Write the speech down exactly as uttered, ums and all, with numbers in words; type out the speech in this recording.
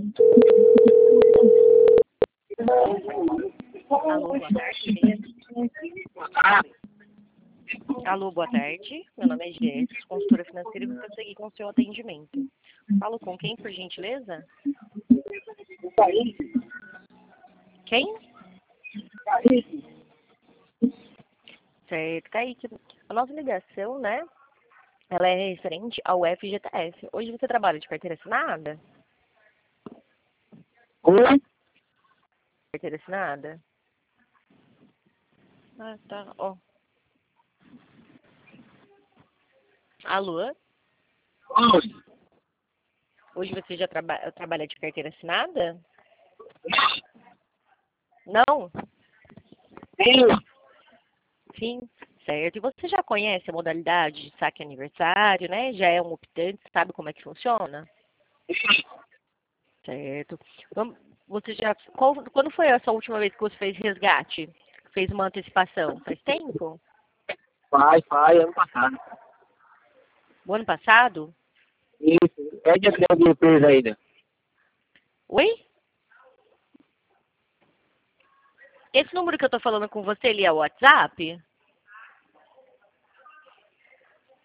Alô, boa tarde. Alô, boa tarde. Meu nome é Jéssica, consultora financeira, e vou prosseguir com o seu atendimento. Falo com quem, por gentileza? Quem? Certo, Kaique. A nossa ligação, né? Ela é referente ao F G T S. Hoje você trabalha de carteira assinada? Oi? Carteira assinada? Ah, tá. Ó. Alô? Oi? Hoje você já traba trabalha de carteira assinada? Não? Sim. Sim, certo. E você já conhece a modalidade de saque aniversário, né? Já é um optante, sabe como é que funciona? Certo. Vamos- Você já, qual- quando foi a sua última vez que você fez resgate? Fez uma antecipação? Faz tempo? Vai, vai, ano passado. O ano passado? Isso. É de avião de empresa ainda. Oi? Esse número que eu tô falando com você, ele é o WhatsApp?